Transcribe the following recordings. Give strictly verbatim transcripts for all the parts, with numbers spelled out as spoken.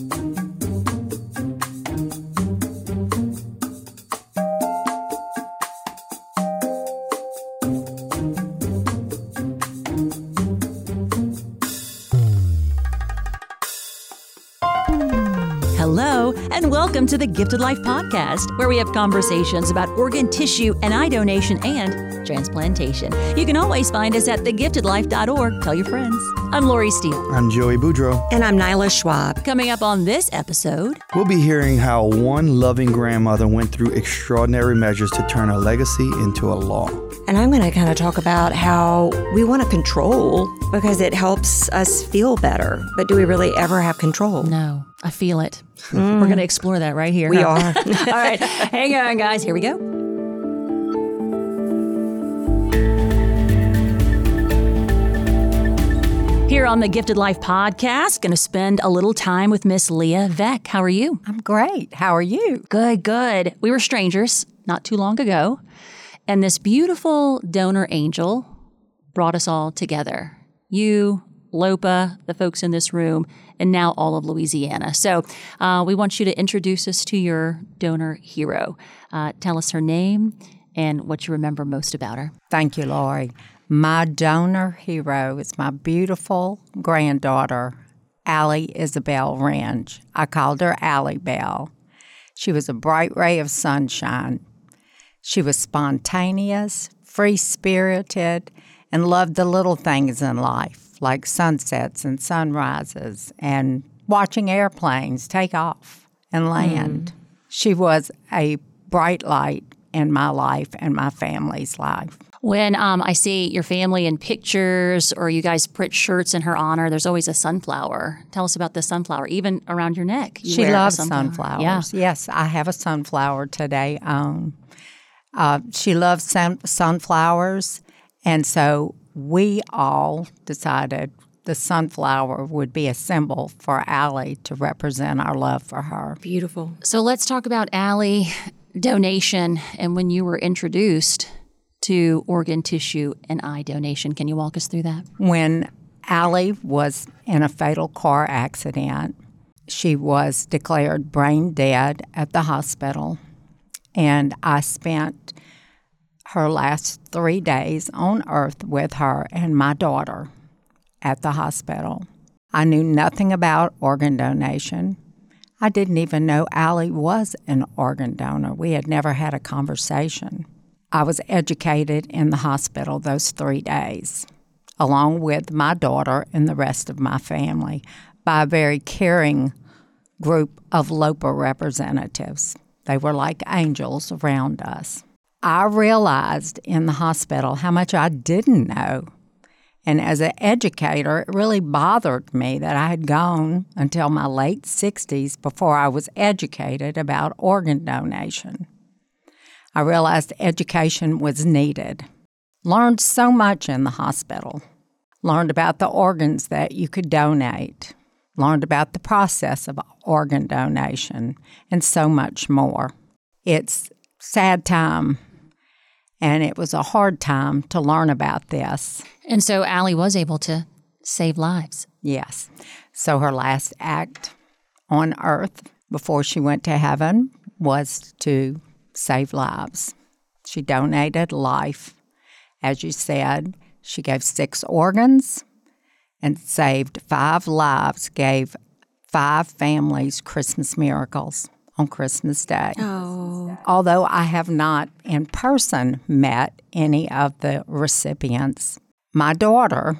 Hello, and welcome to the Gifted Life Podcast, where we have conversations about organ tissue and eye donation and transplantation. You can always find us at the gifted life dot org. Tell your friends. I'm Lori Steele. I'm Joey Boudreau. And I'm Nyla Schwab. Coming up on this episode, we'll be hearing how one loving grandmother went through extraordinary measures to turn a legacy into a law. And I'm going to kind of talk about how we want to control because it helps us feel better. But do we really ever have control? No, I feel it. Mm. We're going to explore that right here. We huh? are. All right. Hang on, guys. Here we go. Here on the Gifted Life Podcast, going to spend a little time with Miss Leah Veck. How are you? I'm great. How are you? Good, good. We were strangers not too long ago, and this beautiful donor angel brought us all together. You, Lopa, the folks in this room, and now all of Louisiana. So uh, we want you to introduce us to your donor hero. Uh, tell us her name and what you remember most about her. Thank you, Lori. My donor hero is my beautiful granddaughter, Allie Isabel Range. I called her Allie Bell. She was a bright ray of sunshine. She was spontaneous, free-spirited, and loved the little things in life, like sunsets and sunrises and watching airplanes take off and land. Mm. She was a bright light in my life and my family's life. When um, I see your family in pictures or you guys print shirts in her honor, there's always a sunflower. Tell us about the sunflower, even around your neck. You she loves sunflower. sunflowers. Yeah. Yes, I have a sunflower today. Um, uh, she loves sun- sunflowers, and so we all decided the sunflower would be a symbol for Allie to represent our love for her. Beautiful. So let's talk about Allie donation and when you were introduced to organ tissue and eye donation. Can you walk us through that? When Allie was in a fatal car accident, she was declared brain dead at the hospital, and I spent her last three days on earth with her and my daughter at the hospital. I knew nothing about organ donation. I didn't even know Allie was an organ donor. We had never had a conversation. I was educated in the hospital those three days, along with my daughter and the rest of my family, by a very caring group of Lopa representatives. They were like angels around us. I realized in the hospital how much I didn't know. And as an educator, it really bothered me that I had gone until my late sixties before I was educated about organ donation. I realized education was needed. Learned so much in the hospital. Learned about the organs that you could donate. Learned about the process of organ donation and so much more. It's a sad time, and it was a hard time to learn about this. And so Allie was able to save lives. Yes. So her last act on earth before she went to heaven was to save lives. She donated life. As you said, she gave six organs and saved five lives, gave five families Christmas miracles on Christmas Day. Oh. Although I have not in person met any of the recipients, my daughter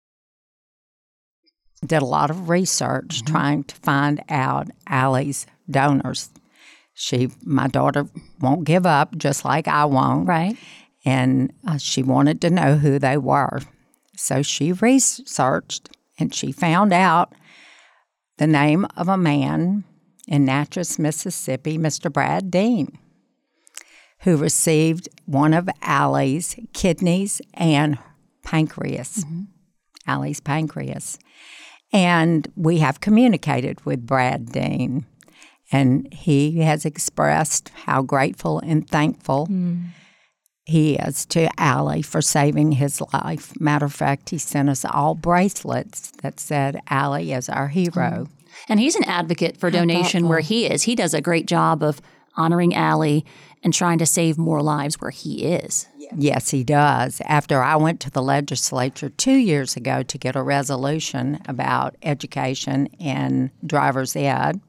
did a lot of research mm-hmm. trying to find out Allie's donors. She, my daughter won't give up, just like I won't. Right. And uh, she wanted to know who they were. So she researched, and she found out the name of a man in Natchez, Mississippi, Mister Brad Dean, who received one of Allie's kidneys and pancreas, mm-hmm. Allie's pancreas. And we have communicated with Brad Dean. And he has expressed how grateful and thankful mm. he is to Allie for saving his life. Matter of fact, he sent us all bracelets that said Allie is our hero. And he's an advocate for donation where he is. He does a great job of honoring Allie and trying to save more lives where he is. Yes, he does. After I went to the legislature two years ago to get a resolution about education in driver's ed,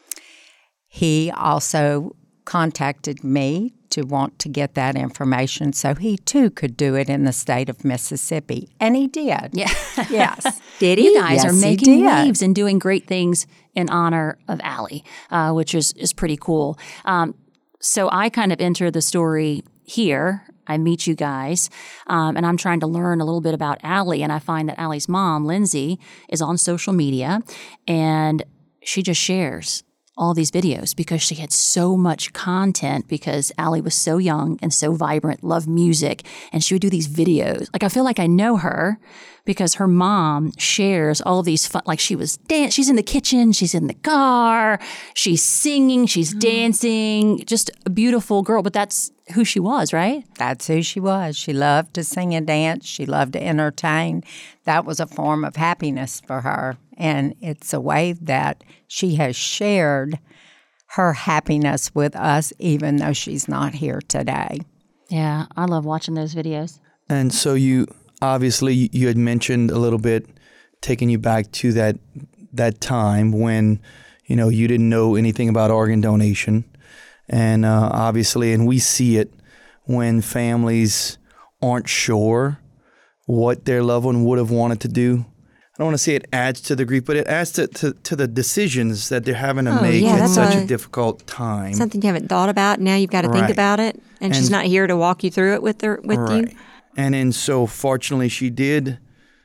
he also contacted me to want to get that information so he too could do it in the state of Mississippi. And he did. Yeah. Yes. Did he? You guys Yes, are he making did. waves and doing great things in honor of Allie, uh, which is, is pretty cool. Um, so I kind of enter the story here. I meet you guys, um, and I'm trying to learn a little bit about Allie, and I find that Allie's mom, Lindsay, is on social media, and she just shares all these videos because she had so much content because Allie was so young and so vibrant, loved music, and she would do these videos. Like, I feel like I know her because her mom shares all of these fun, like she was dance, she's in the kitchen, she's in the car, she's singing, she's dancing, just a beautiful girl, but that's who she was, right? That's who she was. She loved to sing and dance. She loved to entertain. That was a form of happiness for her. And it's a way that she has shared her happiness with us, even though she's not here today. Yeah, I love watching those videos. And so you obviously you- you had mentioned a little bit, taking you back to that that time when you know you didn't know anything about organ donation, and uh, obviously, and we see it when families aren't sure what their loved one would have wanted to do. I don't want to say it adds to the grief, but it adds to, to, to the decisions that they're having to Oh, make yeah, at that's such a, a- difficult time. Something you haven't thought about. Now you've got to think Right. about it, and, she's And- not here to walk you through it with her with Right. you. And then so fortunately she did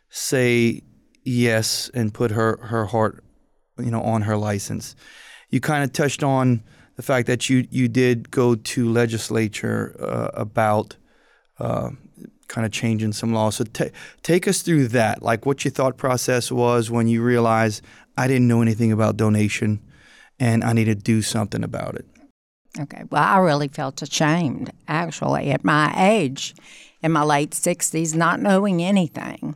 say yes and put her, her heart, you know, on her license. You kind of touched on the fact that you, you did go to legislature uh, about uh, kind of changing some laws. So ta take us through that, like what your thought process was when you realized I didn't know anything about donation and I need to do something about it. Okay. Well, I really felt ashamed, actually, at my age, in my late sixties, not knowing anything.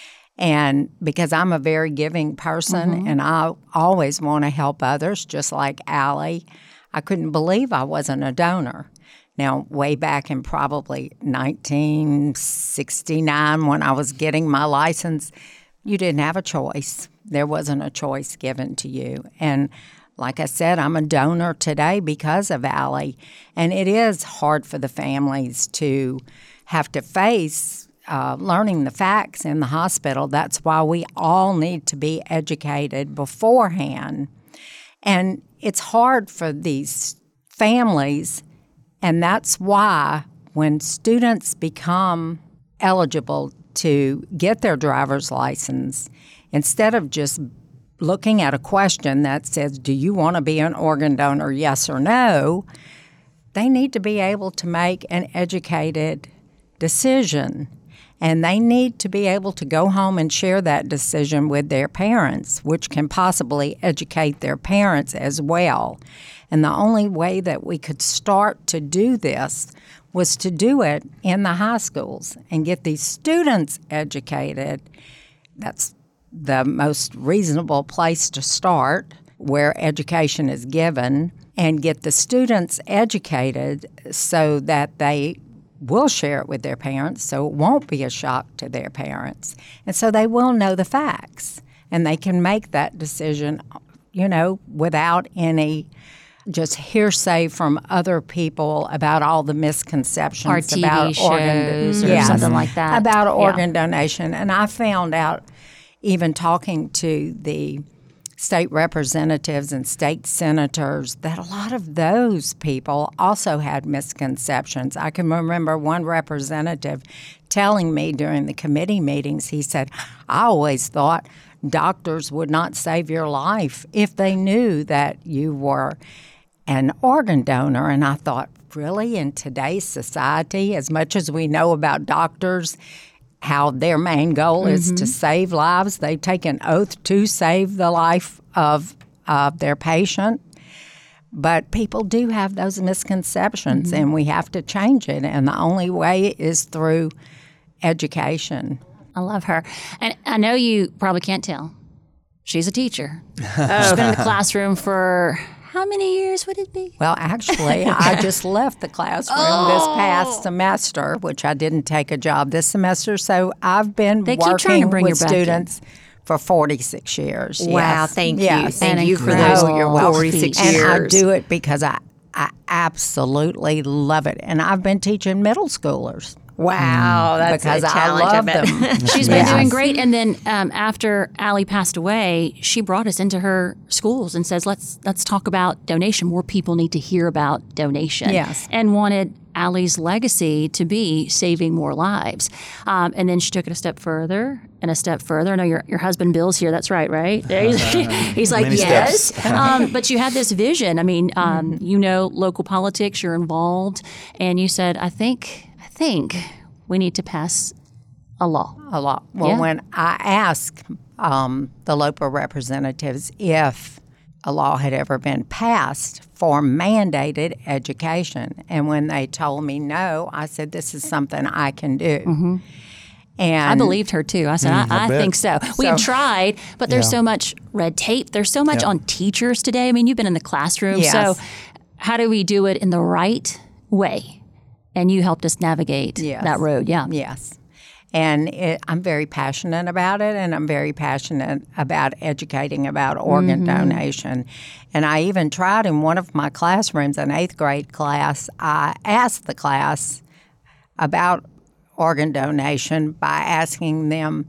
And because I'm a very giving person Mm-hmm. and I always want to help others, just like Allie, I couldn't believe I wasn't a donor. Now, way back in probably nineteen sixty-nine, when I was getting my license, you didn't have a choice. There wasn't a choice given to you. And like I said, I'm a donor today because of Allie. And it is hard for the families to have to face uh, learning the facts in the hospital. That's why we all need to be educated beforehand. And it's hard for these families, and that's why when students become eligible to get their driver's license, instead of just looking at a question that says, do you want to be an organ donor, yes or no, they need to be able to make an educated decision. And they need to be able to go home and share that decision with their parents, which can possibly educate their parents as well. And the only way that we could start to do this was to do it in the high schools and get these students educated. That's the most reasonable place to start, where education is given, and get the students educated so that they will share it with their parents, so it won't be a shock to their parents. And so they will know the facts, and they can make that decision, you know, without any just hearsay from other people about all the misconceptions Or T V about organ shows or Yes, something like that. about Yeah. organ donation. And I found out, even talking to the state representatives and state senators, that a lot of those people also had misconceptions. I can remember one representative telling me during the committee meetings, he said, I always thought doctors would not save your life if they knew that you were an organ donor. And I thought, really, in today's society, as much as we know about doctors, how their main goal mm-hmm. is to save lives, they take an oath to save the life of uh, their patient. But people do have those misconceptions, mm-hmm. and we have to change it. And the only way is through education. I love her. And I know you probably can't tell. She's a teacher. Oh. She's been in the classroom for how many years would it be? Well, actually, I just left the classroom oh. this past semester, which I didn't take a job this semester. So I've been they working keep trying to bring with her back students in. For forty-six years. Wow, yes. thank you. Yes. Thank and you for those incredible. forty-six and years. I do it because I, I absolutely love it. And I've been teaching middle schoolers. Wow, that's because a challenge. I love I them. She's been yes. doing great. And then um, after Allie passed away, she brought us into her schools and says, let's let's talk about donation. More people need to hear about donation. Yes. And wanted Allie's legacy to be saving more lives. Um, and then she took it a step further and a step further. I know your, your husband Bill's here. That's right, right? He's, he's like, Many yes. um, but you had this vision. I mean, um, mm-hmm. you know local politics. You're involved. And you said, I think, I think we need to pass a law. A law. Well, Yeah. when I asked um, the local representatives if a law had ever been passed for mandated education, and when they told me no, I said, this is something I can do. Mm-hmm. And I believed her too. I said, Mm, I, I I bet. think so. We've tried, but there's Yeah. so much red tape. There's so much Yeah. on teachers today. I mean, you've been in the classroom. Yes. So how do we do it in the right way? And you helped us navigate Yes. that road. Yeah. Yes. And it, I'm very passionate about it, and I'm very passionate about educating about organ Mm-hmm. donation. And I even tried in one of my classrooms, an eighth grade class, I asked the class about organ donation by asking them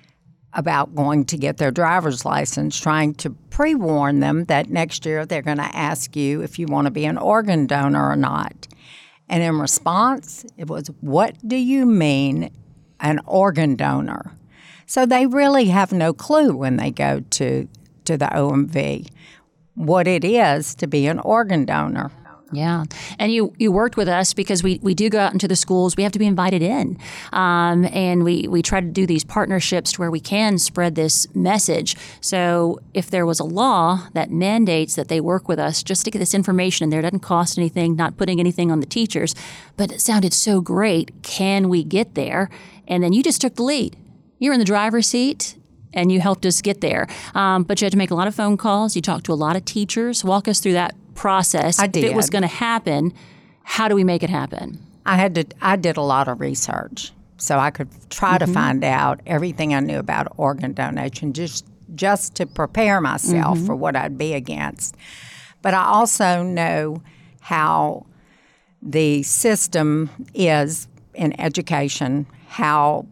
about going to get their driver's license, trying to pre-warn them that next year they're going to ask you if you want to be an organ donor or not. And in response, it was, what do you mean an organ donor? So they really have no clue when they go to to the O M V what it is to be an organ donor. Yeah. And you, you worked with us because we, we do go out into the schools. We have to be invited in. Um, and we, we try to do these partnerships to where we can spread this message. So if there was a law that mandates that they work with us just to get this information in there, it doesn't cost anything, not putting anything on the teachers, but it sounded so great. Can we get there? And then you just took the lead. You're in the driver's seat. And you helped us get there. Um, but you had to make a lot of phone calls. You talked to a lot of teachers. Walk us through that process. I did. If it was going to happen, how do we make it happen? I had to. I did a lot of research, so I could try Mm-hmm. to find out everything I knew about organ donation, just just to prepare myself Mm-hmm. for what I'd be against. But I also know how the system is in education, how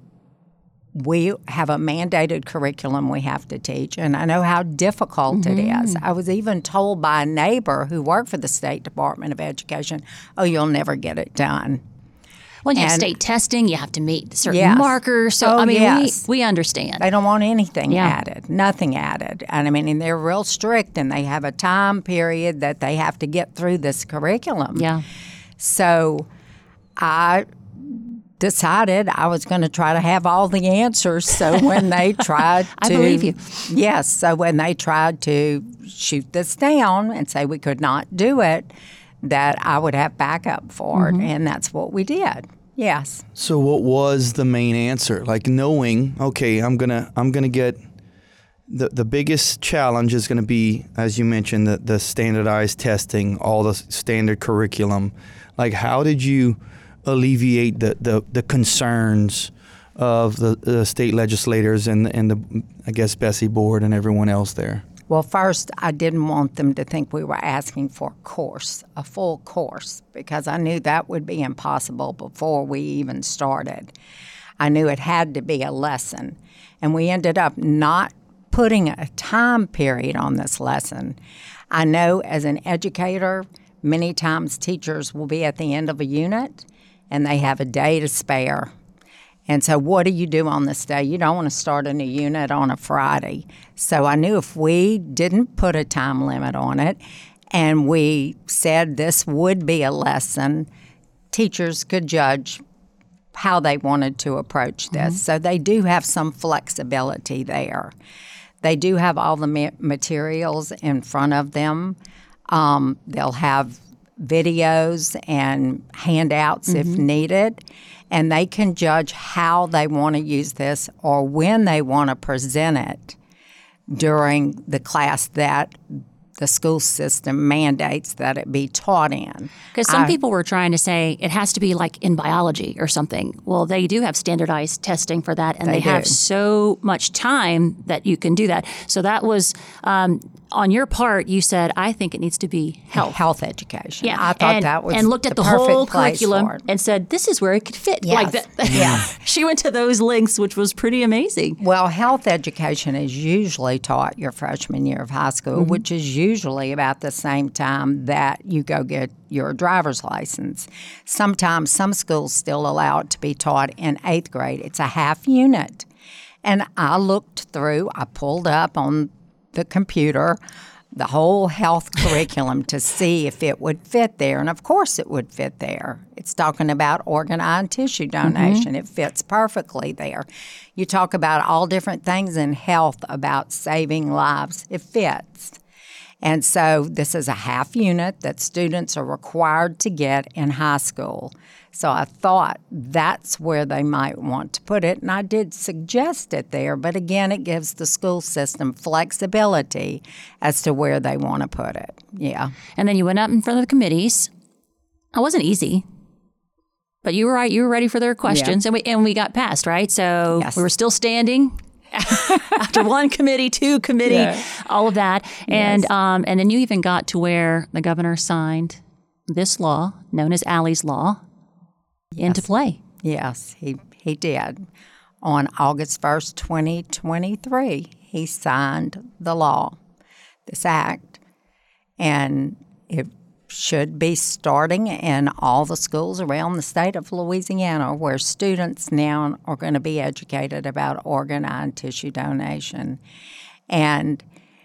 we have a mandated curriculum we have to teach, and I know how difficult Mm-hmm. it is. I was even told by a neighbor who worked for the State Department of Education, oh, you'll never get it done. Well, you have And- state testing. You have to meet certain Yes. markers. So, Oh, I mean, yes. we, we understand. They don't want anything Yeah. added, nothing added. And I mean, and they're real strict, and they have a time period that they have to get through this curriculum. Yeah. So I decided I was going to try to have all the answers. So when they tried to, I believe you. Yes. So when they tried to shoot this down and say we could not do it, that I would have backup for Mm-hmm. it, and that's what we did. Yes. So what was the main answer? Like knowing, okay, I'm gonna I'm gonna get the the biggest challenge is gonna be, as you mentioned, the the standardized testing, all the standard curriculum. Like how did you alleviate the the, the concerns of the, the state legislators and and the I guess Bessie board and everyone else there? Well, first, I didn't want them to think we were asking for a course, a full course, because I knew that would be impossible before we even started. I knew it had to be a lesson. And we ended up not putting a time period on this lesson. I know as an educator, many times teachers will be at the end of a unit and they have a day to spare. And so what do you do on this day? You don't want to start a new unit on a Friday. So I knew if we didn't put a time limit on it and we said this would be a lesson, teachers could judge how they wanted to approach this. Mm-hmm. So they do have some flexibility there. They do have all the ma- materials in front of them. Um, they'll have videos and handouts mm-hmm. if needed, and they can judge how they want to use this or when they want to present it during the class that the school system mandates that it be taught in. Because some I, people were trying to say it has to be like in biology or something. Well, they do have standardized testing for that, and they, they have so much time that you can do that. So that was, um, on your part, you said, I think it needs to be health. Health education. Yeah. I thought and, that was And looked at the, the, perfect whole place curriculum for it. and said, this is where it could fit. Yes. Like that. Yeah. She went to those links, which was pretty amazing. Well, health education is usually taught your freshman year of high school, mm-hmm. which is usually about the same time that you go get your driver's license. Sometimes some schools still allow it to be taught in eighth grade. It's a half unit. And I looked through, I pulled up on the computer the whole health curriculum to see if it would fit there. And of course it would fit there. It's talking about organ, eye, and tissue donation. Mm-hmm. It fits perfectly there. You talk about all different things in health about saving lives. It fits. And so this is a half unit that students are required to get in high school. So I thought that's where they might want to put it, and I did suggest it there. But again, it gives the school system flexibility as to where they want to put it. Yeah. And then you went up in front of the committees. It wasn't easy, but you were right. You were ready for their questions, yeah. and we and we got past, right? So yes. we were still standing. After one committee, two committee, yeah. all of that. And yes. um, and then you even got to where the governor signed this law, known as Allie's Law, yes. into play. Yes, he, he did. On August first, twenty twenty-three, he signed the law, this act, and it should be starting in all the schools around the state of Louisiana, where students now are going to be educated about organ, eye, and tissue donation. And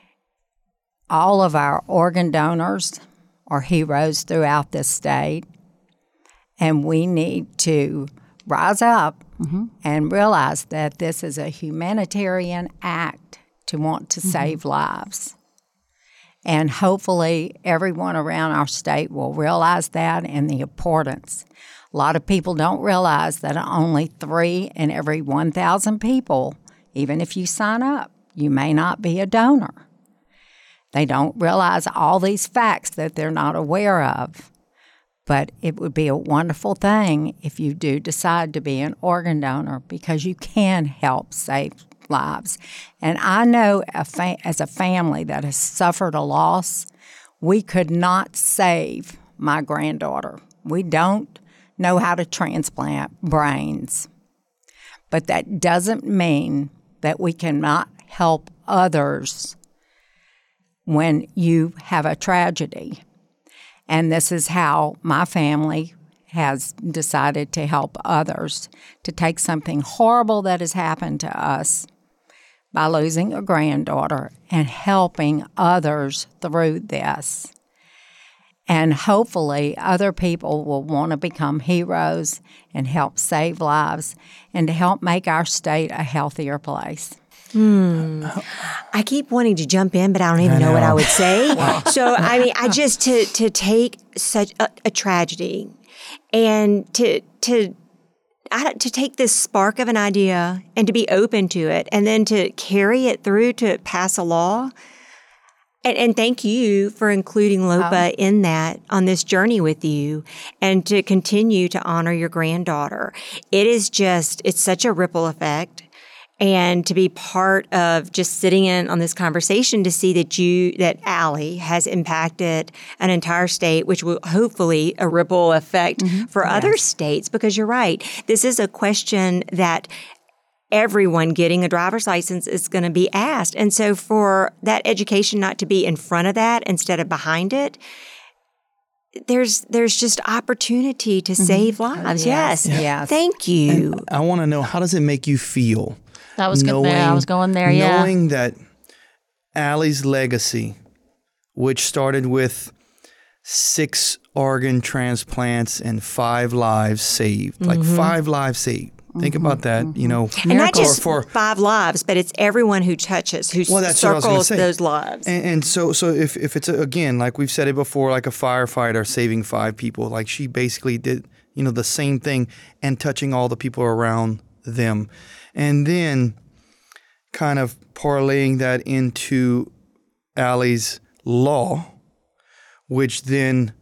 all of our organ donors are heroes throughout this state, and we need to rise up mm-hmm. and realize that this is a humanitarian act to want to mm-hmm. save lives. And hopefully everyone around our state will realize that and the importance. A lot of people don't realize that only three in every one thousand people, even if you sign up, you may not be a donor. They don't realize all these facts that they're not aware of. But it would be a wonderful thing if you do decide to be an organ donor, because you can help save lives. And I know a fa- as a family that has suffered a loss, we could not save my granddaughter. We don't know how to transplant brains. But that doesn't mean that we cannot help others when you have a tragedy. And this is how my family has decided to help others, to take something horrible that has happened to us by losing a granddaughter and helping others through this. And hopefully other people will want to become heroes and help save lives and to help make our state a healthier place. Hmm. I keep wanting to jump in, but I don't even I know. know what I would say. So, I mean, I just, to, to take such a, a tragedy and to, to, I, to take this spark of an idea and to be open to it and then to carry it through to pass a law. And, and thank you for including LOPA oh. in that, on this journey with you, and to continue to honor your granddaughter. It is just, it's such a ripple effect. And to be part of just sitting in on this conversation to see that you, that Allie has impacted an entire state, which will hopefully a ripple effect mm-hmm. for yes. other states, because you're right. This is a question that everyone getting a driver's license is going to be asked. And so for that education not to be in front of that instead of behind it, there's there's just opportunity to mm-hmm. save lives. Yes. Yes. yes. Thank you. And I want to know, how does it make you feel? That was good. There. I was going there, yeah. Knowing that Allie's legacy, which started with six organ transplants and five lives saved, mm-hmm. like five lives saved, Think about that, you know. And not for- just for, five lives, but it's everyone who touches, who Well, that's what I was gonna circles say. those lives. And, and so, so if, if it's, a, again, like we've said it before, like a firefighter saving five people, like she basically did, you know, the same thing and touching all the people around them. And then kind of parlaying that into Allie's law, which then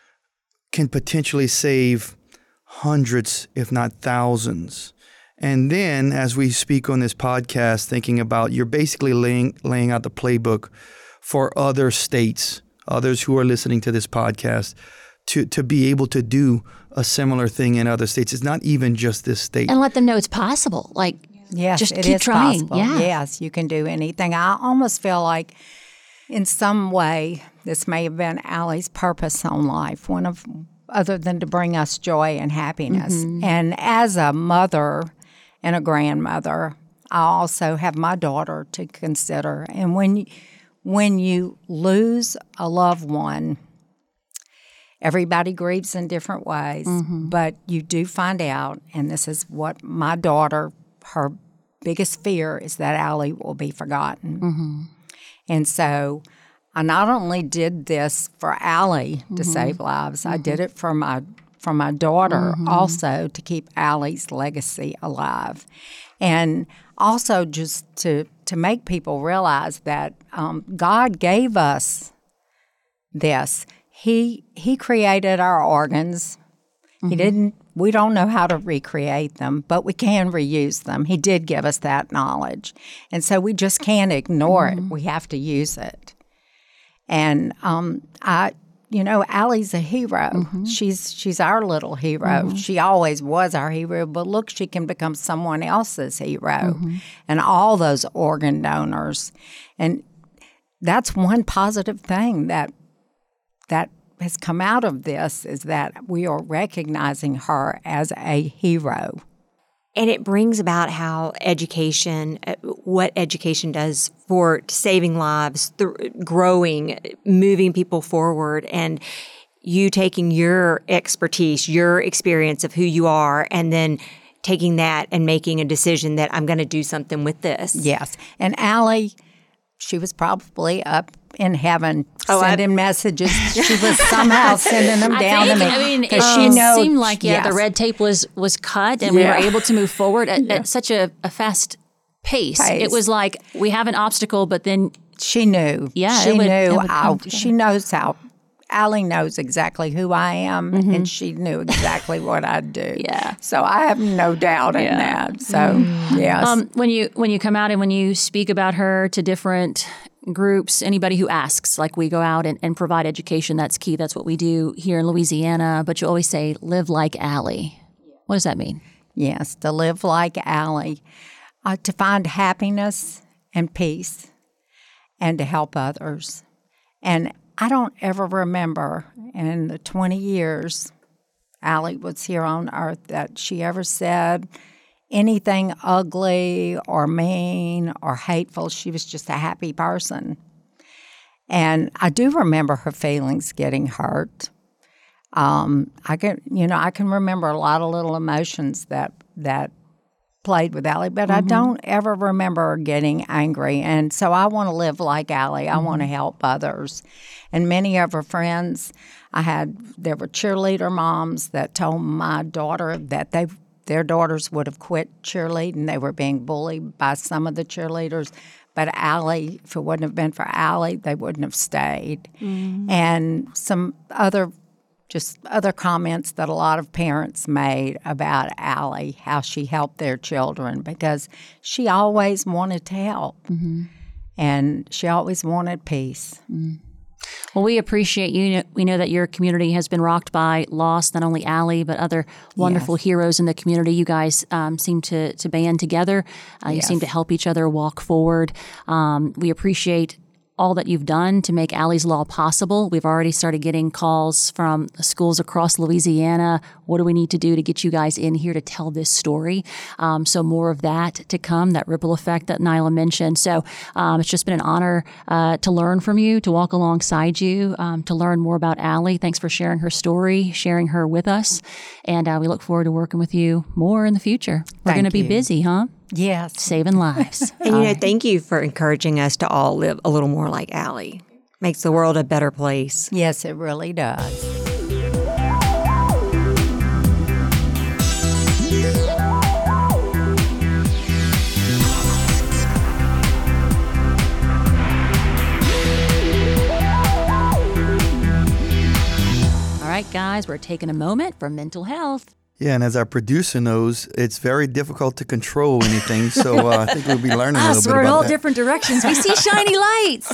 can potentially save hundreds, if not thousands. And then as we speak on this podcast, thinking about, you're basically laying, laying out the playbook for other states, others who are listening to this podcast, to, to be able to do a similar thing in other states. It's not even just this state. And let them know it's possible. Like, Yes, just it keep is trying. possible. Yeah. Yes, you can do anything. I almost feel like in some way this may have been Allie's purpose on life, one of other than to bring us joy and happiness. Mm-hmm. And as a mother and a grandmother, I also have my daughter to consider. And when you, when you lose a loved one, everybody grieves in different ways, Mm-hmm. but you do find out, and this is what my daughter, her biggest fear is that Allie will be forgotten. Mm-hmm. And so I not only did this for Allie to Mm-hmm. save lives, I did it for my for my daughter Mm-hmm. also to keep Allie's legacy alive. And also just to, to make people realize that um, God gave us this. He he created our organs. Mm-hmm. He didn't. We don't know how to recreate them, but we can reuse them. He did give us that knowledge, and so we just can't ignore Mm-hmm. it. We have to use it. And um, I, you know, Allie's a hero. Mm-hmm. She's she's our little hero. She always was our hero, but look, she can become someone else's hero, Mm-hmm. and all those organ donors, and that's one positive thing that that has come out of this is that we are recognizing her as a hero. And it brings about how education, uh, what education does for saving lives, th- growing, moving people forward, and you taking your expertise, your experience of who you are, and then taking that and making a decision that I'm going to do something with this. Yes. And Allie, she was probably up in heaven Oh, I- sending messages. She was somehow sending them down I think, to me. I mean, it, 'cause she it knows- seemed like yeah, yes. the red tape was was cut, and we Yeah. were able to move forward at, at such a, a fast pace. Pace. It was like we have an obstacle, but then She knew. Yeah, she it would- it knew. would how, come together. she knows how. Allie knows exactly who I am, and she knew exactly what I do. Yeah. So I have no doubt in Yeah. that. So yes. um, when you when you come out and when you speak about her to different groups, anybody who asks, like we go out and, and provide education. That's key. That's what we do here in Louisiana. But you always say, "Live like Allie." What does that mean? Yes, to live like Allie, uh, to find happiness and peace, and to help others. And I don't ever remember in the twenty years Allie was here on earth that she ever said anything ugly or mean or hateful. She was just a happy person. And I do remember her feelings getting hurt. Um, I can, you know, I can remember a lot of little emotions that that played with Allie, but I don't ever remember her getting angry. And so I want to live like Allie. I want to help others. And many of her friends, I had, there were cheerleader moms that told my daughter that they their daughters would have quit cheerleading. They were being bullied by some of the cheerleaders. But Allie, if it wouldn't have been for Allie, they wouldn't have stayed. And some other just other comments that a lot of parents made about Allie, how she helped their children, because she always wanted to help. Mm-hmm. And she always wanted peace. Mm. Well, we appreciate you. We know that your community has been rocked by loss, not only Allie, but other wonderful Yes. heroes in the community. You guys um, seem to, to band together. Uh, you Yes. seem to help each other walk forward. Um, we appreciate all that you've done to make Allie's Law possible. We've already started getting calls from schools across Louisiana. What do we need to do to get you guys in here to tell this story? Um, so more of that to come, that ripple effect that Nyla mentioned. So um, it's just been an honor uh, to learn from you, to walk alongside you, um, to learn more about Allie. Thanks for sharing her story, sharing her with us. And uh, we look forward to working with you more in the future. We're going to be you. busy, huh? Yes. Saving lives. And, you know, thank you for encouraging us to all live a little more like Allie. Makes the world a better place. Yes, it really does. All right, guys, we're taking a moment for mental health. Yeah, and as our producer knows, it's very difficult to control anything. So uh, I think we'll be learning a Us, little bit we're in about all that. different directions. We see shiny lights.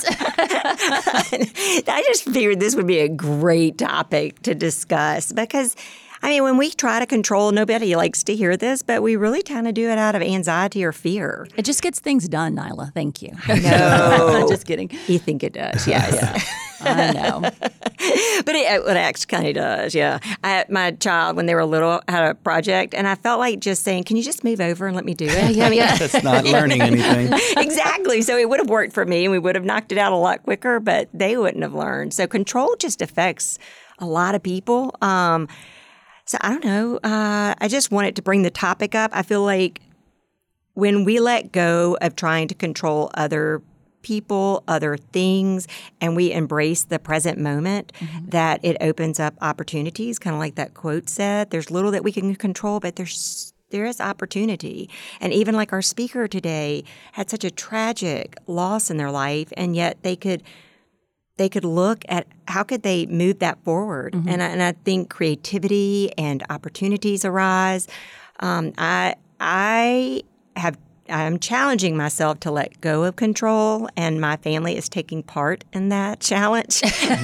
I just figured this would be a great topic to discuss because, I mean, when we try to control, nobody likes to hear this, but we really kind of do it out of anxiety or fear. It just gets things done, Nyla. Thank you. No. Just kidding. You think it does, yes. Yeah, I know. But it, it actually kind of does, yeah. I, my child, when they were little, had a project, and I felt like just saying, can you just move over and let me do it? Yeah, I mean, yeah. That's not learning anything. Exactly. So it would have worked for me, and we would have knocked it out a lot quicker, but they wouldn't have learned. So control just affects a lot of people. Um, so I don't know. Uh, I just wanted to bring the topic up. I feel like when we let go of trying to control other people, other things, and we embrace the present moment, mm-hmm. that it opens up opportunities, kind of like that quote said. There's little that we can control, but there's there is opportunity. And even like our speaker today had such a tragic loss in their life, and yet they could they could look at how could they move that forward. Mm-hmm. And, I, and I think creativity and opportunities arise. Um, I I have I'm challenging myself to let go of control, and my family is taking part in that challenge.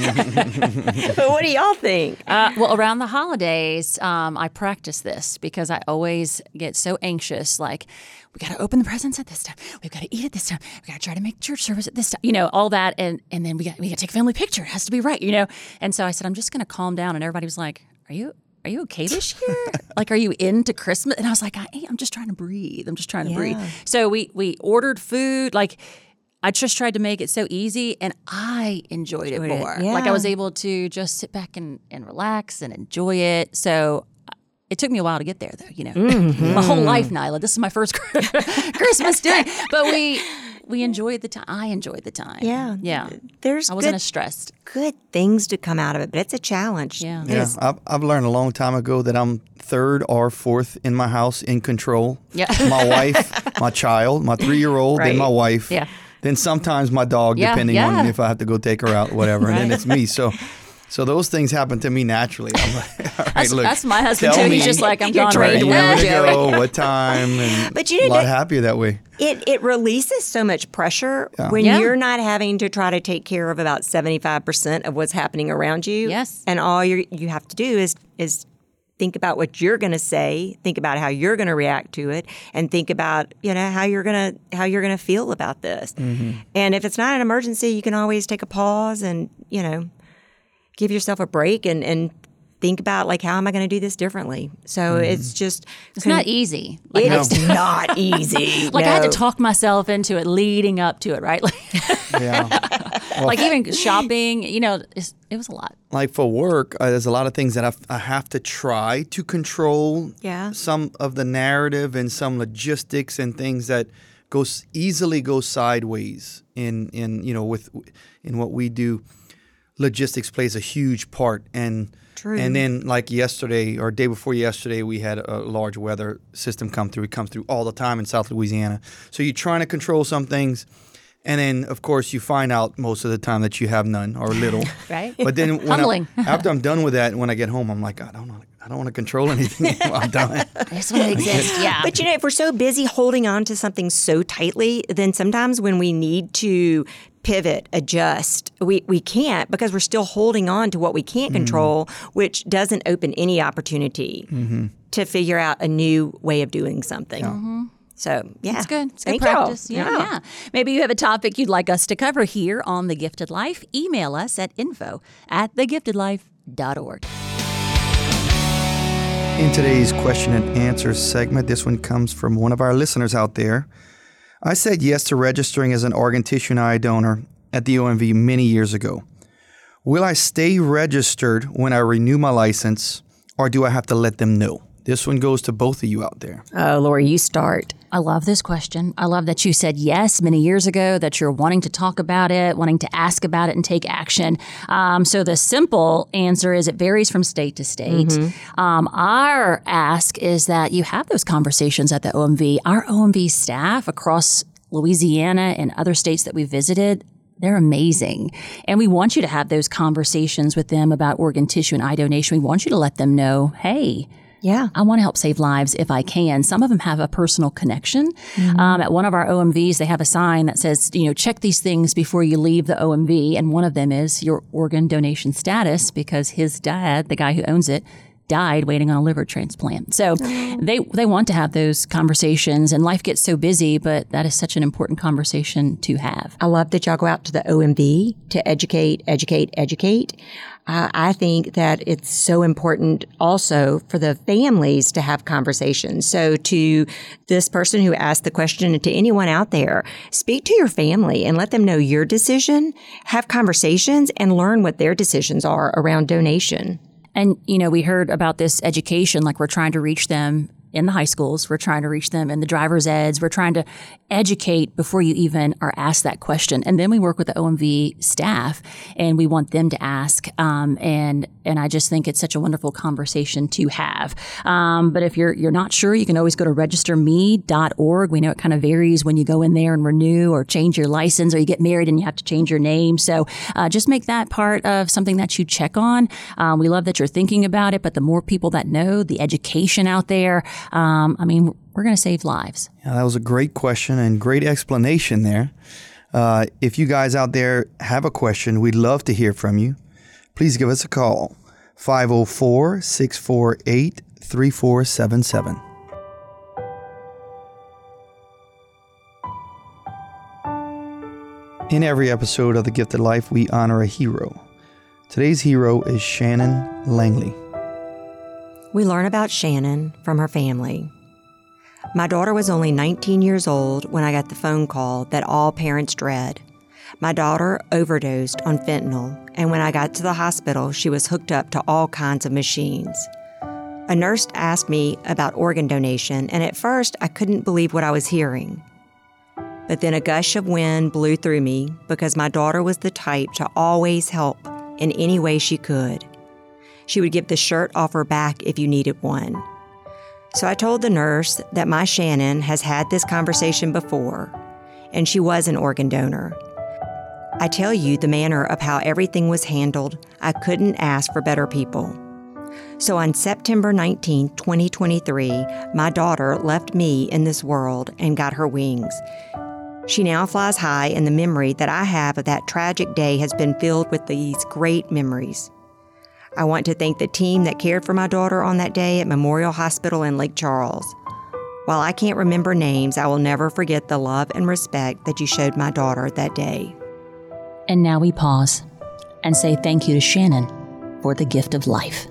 But what do y'all think? Uh, well, around the holidays, um, I practice this because I always get so anxious. Like, we got to open the presents at this time. We've got to eat at this time. We got to try to make church service at this time. You know, all that, and and then we got we got to take a family picture. It has to be right. You know, and so I said, I'm just going to calm down. And everybody was like, Are you? Are you okay this year? Like, are you into Christmas? And I was like, I am. I'm just trying to breathe. I'm just trying to Yeah. breathe. So we we ordered food. Like, I just tried to make it so easy, and I enjoyed, Enjoyed it it, more. yeah. Like, I was able to just sit back and, and relax and enjoy it. So it took me a while to get there, though. You know, Mm-hmm. my whole life, Nyla. This is my first Christmas doing. But we we enjoyed the time. I enjoyed the time. Yeah. yeah. There's I wasn't good, as stressed. good things to come out of it, but it's a challenge. Yeah. It Yeah, is. I've, I've learned a long time ago that I'm third or fourth in my house in control. Yeah. My wife, my child, my three-year-old, Right. then my wife. Yeah. Then sometimes my dog, Yeah, depending yeah. on if I have to go take her out, whatever. And then Right. it's me. So so those things happen to me naturally. I'm like, all right, That's, look, that's my husband, tell too. me He's just like, I'm You're gone where right trained you well, want me to Joey. go, what time, and But you know a lot that- happier that way. It it releases so much pressure Yeah. when Yeah. you're not having to try to take care of about seventy-five percent of what's happening around you. Yes. And all you you have to do is is think about what you're going to say, think about how you're going to react to it, and think about, you know, how you're going to how you're going to feel about this. Mm-hmm. And if it's not an emergency, you can always take a pause and, you know, give yourself a break and and think about, like, how am I going to do this differently? So Mm-hmm. it's just It's not easy. Like, It's not easy. like I had No. to talk myself into it leading up to it, right? Like, Yeah. like even shopping, you know, it's, it was a lot. Like for work, uh, there's a lot of things that I've, I have to try to control. Yeah. Some of the narrative and some logistics and things that goes easily go sideways in in you know with in what we do. Logistics plays a huge part, and True. and then like yesterday or day before yesterday, we had a large weather system come through. It comes through all the time in South Louisiana. So you're trying to control some things. And then, of course, you find out most of the time that you have none or little. Right. But then when Humbling. I, after I'm done with that, when I get home, I'm like, I don't want to, I don't want to control anything while I'm done. I just want to exist. Yeah. But you know, if we're so busy holding on to something so tightly, then sometimes when we need to pivot, adjust, we, we can't because we're still holding on to what we can't control, which doesn't open any opportunity to figure out a new way of doing something. So, yeah. That's good. It's good Thank practice. you. Yeah, yeah, yeah. Maybe you have a topic you'd like us to cover here on The Gifted Life. Email us at info at the gifted life dot org. In today's question and answer segment, this one comes from one of our listeners out there. I said yes to registering as an organ tissue and eye donor at the O M V many years ago. Will I stay registered when I renew my license, or do I have to let them know? This one goes to both of you out there. Oh, Lori, you start. I love this question. I love that you said yes many years ago, that you're wanting to talk about it, wanting to ask about it and take action. Um, so the simple answer is it varies from state to state. Mm-hmm. Um, our ask is that you have those conversations at the O M V. Our O M V staff across Louisiana and other states that we visited, they're amazing. And we want you to have those conversations with them about organ tissue and eye donation. We want you to let them know, hey, yeah, I want to help save lives if I can. Some of them have a personal connection. Mm-hmm. Um, at one of our O M Vs, they have a sign that says, you know, check these things before you leave the O M V. And one of them is your organ donation status, because his dad, the guy who owns it, died waiting on a liver transplant. So oh. they they want to have those conversations, and life gets so busy, but that is such an important conversation to have. I love that y'all go out to the O M V to educate, educate, educate. Uh, I think that it's so important also for the families to have conversations. So to this person who asked the question, and to anyone out there, speak to your family and let them know your decision, have conversations, and learn what their decisions are around donation. And, you know, we heard about this education, like we're trying to reach them in the high schools. We're trying to reach them in the driver's eds. We're trying to educate before you even are asked that question. And then we work with the O M V staff, and we want them to ask. Um, and and I just think it's such a wonderful conversation to have. Um, but if you're you're not sure, you can always go to register me dot org. We know it kind of varies when you go in there and renew or change your license, or you get married and you have to change your name. So uh, just make that part of something that you check on. Um, we love that you're thinking about it, but the more people that know, the education out there, um, I mean, we're going to save lives. Yeah, that was a great question and great explanation there. Uh, if you guys out there have a question, we'd love to hear from you. Please give us a call, five oh four, six four eight, three four seven seven. In every episode of The Gifted Life, we honor a hero. Today's hero is Shannon Langley. We learn about Shannon from her family. My daughter was only nineteen years old when I got the phone call that all parents dread. My daughter overdosed on fentanyl, and when I got to the hospital, she was hooked up to all kinds of machines. A nurse asked me about organ donation, and at first I couldn't believe what I was hearing. But then a gush of wind blew through me because my daughter was the type to always help in any way she could. She would give the shirt off her back if you needed one. So I told the nurse that my Shannon has had this conversation before, and she was an organ donor. I tell you, the manner of how everything was handled, I couldn't ask for better people. So on September nineteenth, twenty twenty-three, my daughter left me in this world and got her wings. She now flies high, and the memory that I have of that tragic day has been filled with these great memories. I want to thank the team that cared for my daughter on that day at Memorial Hospital in Lake Charles. While I can't remember names, I will never forget the love and respect that you showed my daughter that day. And now we pause and say thank you to Shannon for the gift of life.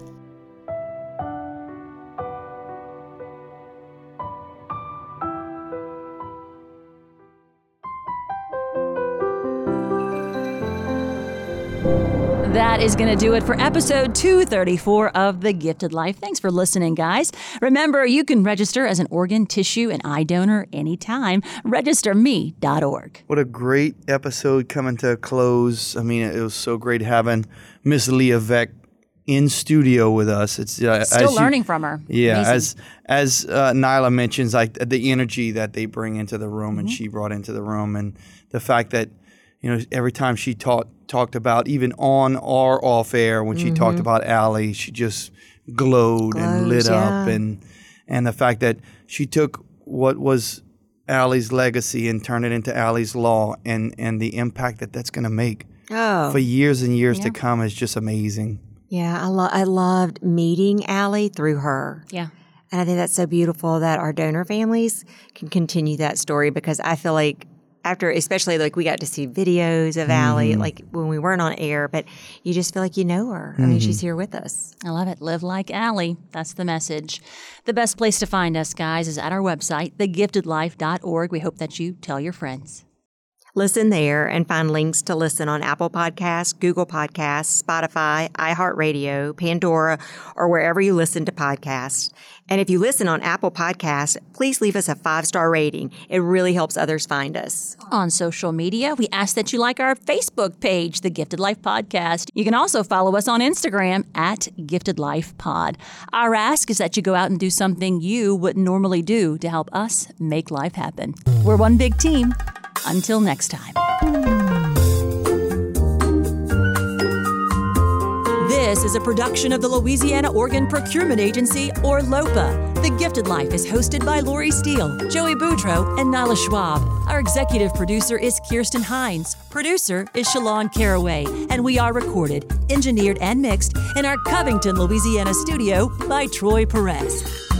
That is going to do it for episode two thirty-four of The Gifted Life. Thanks for listening, guys. Remember, you can register as an organ, tissue, and eye donor anytime. register me dot org. What a great episode coming to a close. I mean, it was so great having Miss Leah Veck in studio with us. It's uh, Still as learning you, from her. Yeah, Amazing. as as uh, Nyla mentions, like the energy that they bring into the room, mm-hmm. and she brought into the room, and the fact that, you know, every time she taught talked about, even on or off air, when she mm-hmm. talked about Allie, she just glowed Glows, and lit yeah. up, and and the fact that she took what was Allie's legacy and turned it into Allie's law, and and the impact that that's going to make oh. for years and years yeah. to come is just amazing. Yeah, I, lo- I loved meeting Allie through her. Yeah. And I think that's so beautiful that our donor families can continue that story, because I feel like after, especially like we got to see videos of Allie, like when we weren't on air, but you just feel like you know her. I mean, she's here with us. I love it. Live like Allie. That's the message. The best place to find us, guys, is at our website, the gifted life dot org. We hope that you tell your friends. Listen there and find links to listen on Apple Podcasts, Google Podcasts, Spotify, iHeartRadio, Pandora, or wherever you listen to podcasts. And if you listen on Apple Podcasts, please leave us a five-star rating. It really helps others find us. On social media, we ask that you like our Facebook page, The Gifted Life Podcast. You can also follow us on Instagram at Gifted Life Pod. Our ask is that you go out and do something you wouldn't normally do to help us make life happen. We're one big team. Until next time. This is a production of the Louisiana Organ Procurement Agency, or LOPA. The Gifted Life is hosted by Lori Steele, Joey Boudreau, and Nala Schwab. Our executive producer is Kirsten Hines. Producer is Shalon Caraway. And we are recorded, engineered, and mixed in our Covington, Louisiana studio by Troy Perez.